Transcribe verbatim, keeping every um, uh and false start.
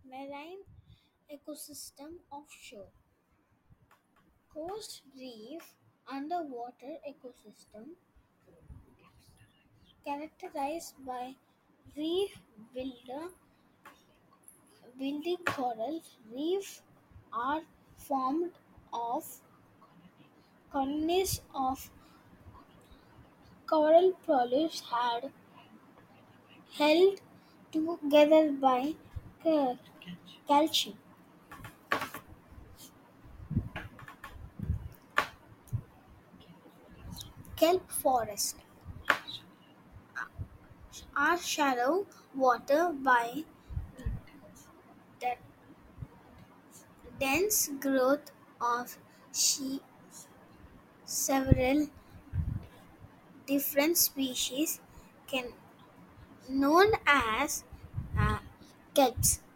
marine ecosystem offshore. Coast reef underwater ecosystem characterized by reef builder building coral reef are formed of colonies of coral polyps had held together by ca- calcium. Kelp forests are shallow water by the dense growth of she- several different species can known as uh, kelps.